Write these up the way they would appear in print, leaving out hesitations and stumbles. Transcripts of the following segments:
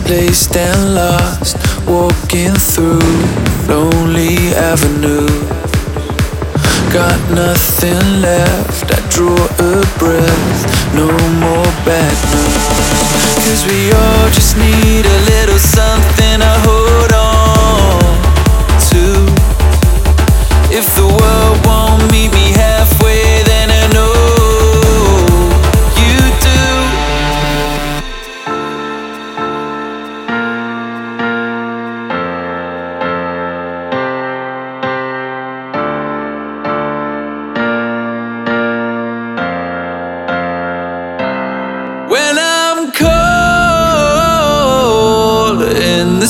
misplaced and lost, walking through lonely avenue. Got nothing left, I draw a breath, no more bad news. 'Cause we all just need a little something to hold on to. If the world won't meet me halfway, then I know you do. When I'm cold in the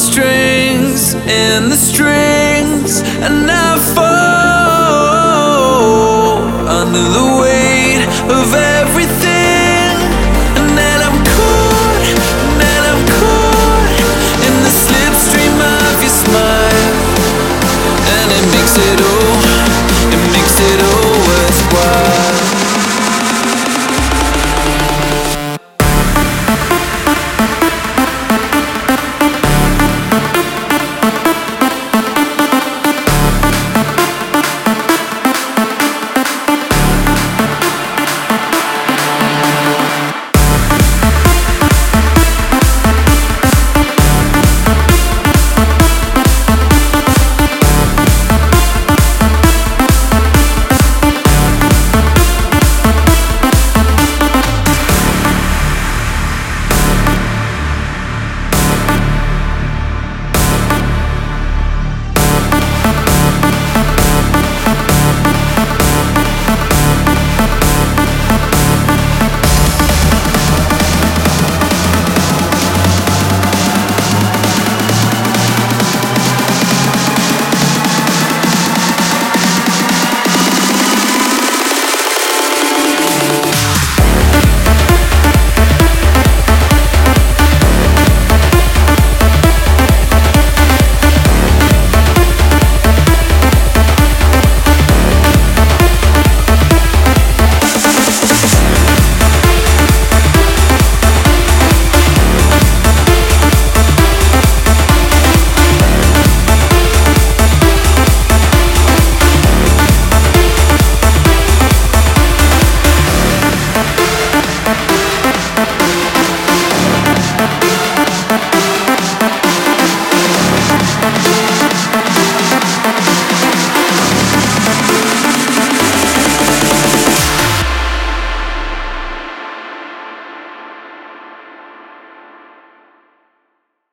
strings, and I fall under the weight of